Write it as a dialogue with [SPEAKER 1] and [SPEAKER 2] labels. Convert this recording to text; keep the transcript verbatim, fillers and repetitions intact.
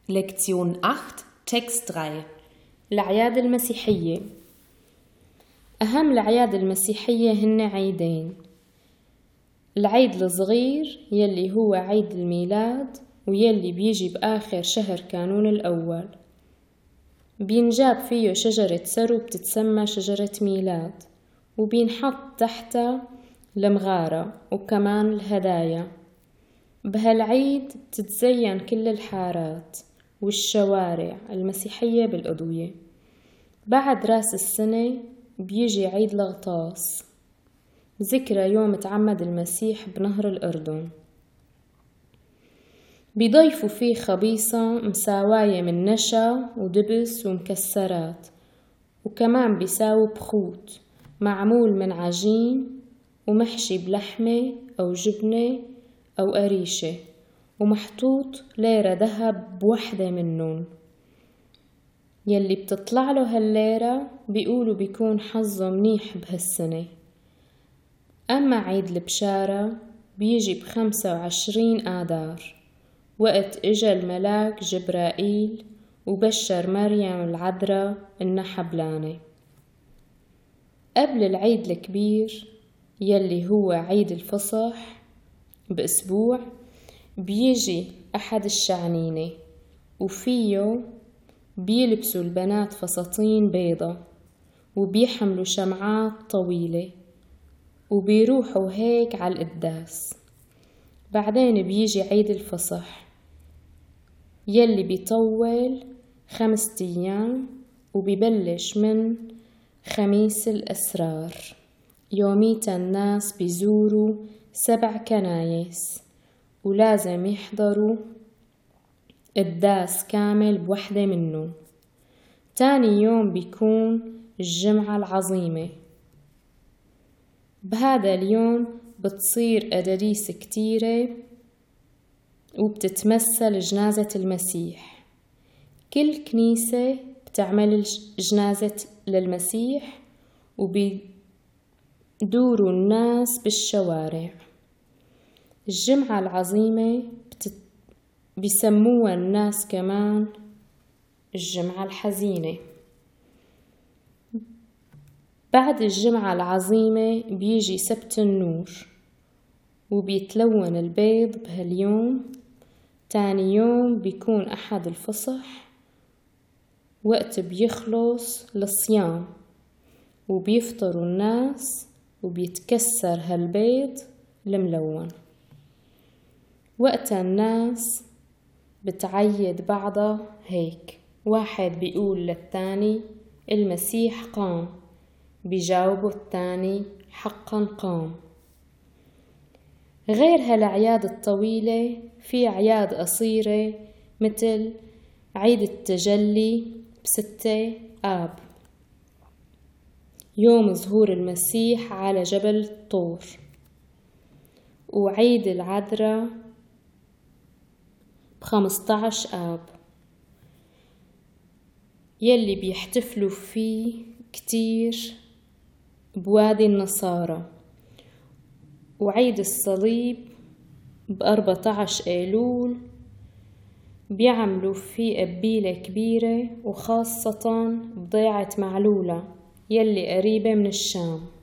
[SPEAKER 1] Lektion acht, Text drei.
[SPEAKER 2] الأعياد المسيحية. أهم الأعياد المسيحية هن عيدين: العيد الصغير يلي هو عيد الميلاد ويلي بيجي بآخر شهر كانون الأول، بينجاب فيه شجرة سرو بتتسمى شجرة ميلاد، وبينحط تحتها المغارة وكمان الهدايا. بهالعيد بتتزين كل الحارات والشوارع المسيحية بالأضوية. بعد راس السنة بيجي عيد الغطاس، ذكرى يوم تعمد المسيح بنهر الأردن. بيضيفوا فيه خبيصة مساواية من نشا ودبس ومكسرات، وكمان بيساووا بخوت معمول من عجين ومحشي بلحمة أو جبنة أو قريشة، ومحطوط ليرة دهب بوحدة منهم. يلي بتطلع له هالليرة بيقولوا بيكون حظه منيح بهالسنة. أما عيد البشارة بيجي بخمسة وعشرين آذار، وقت إجا الملاك جبرائيل وبشر مريم العذراء إنها حبلانة. قبل العيد الكبير يلي هو عيد الفصح بأسبوع بيجي أحد الشعنينة، وفيه بيلبسوا البنات فساتين بيضة وبيحملوا شمعات طويلة وبيروحوا هيك على القداس. بعدين بيجي عيد الفصح يلي بيطول خمسة أيام، وبيبلش من خميس الأسرار. يوميتا الناس بيزوروا سبع كنايس ولازم يحضروا قداس كامل بوحدة منه. تاني يوم بيكون الجمعة العظيمة. بهذا اليوم بتصير أداريس كتيرة وبتتمثل جنازة المسيح. كل كنيسة بتعمل جنازة للمسيح وبيدوروا الناس بالشوارع. الجمعة العظيمة بتت... بيسموها الناس كمان الجمعة الحزينة. بعد الجمعة العظيمة بيجي سبت النور، وبيتلون البيض بهاليوم. تاني يوم بيكون أحد الفصح، وقت بيخلص للصيام وبيفطروا الناس وبيتكسر هالبيض الملون. وقت الناس بتعيد بعضها هيك، واحد بيقول للتاني المسيح قام، بيجاوبوا التاني حقا قام. غير هالأعياد الطويلة في أعياد قصيرة مثل عيد التجلي بستة آب، يوم ظهور المسيح على جبل طور، وعيد العذراء بخمسة عشر آب يلي بيحتفلوا فيه كتير بوادي النصارى. وعيد الصليب بأربعة عشر أيلول بيعملوا فيه قبيلة كبيرة، وخاصة بضيعة معلولة يلي قريبة من الشام.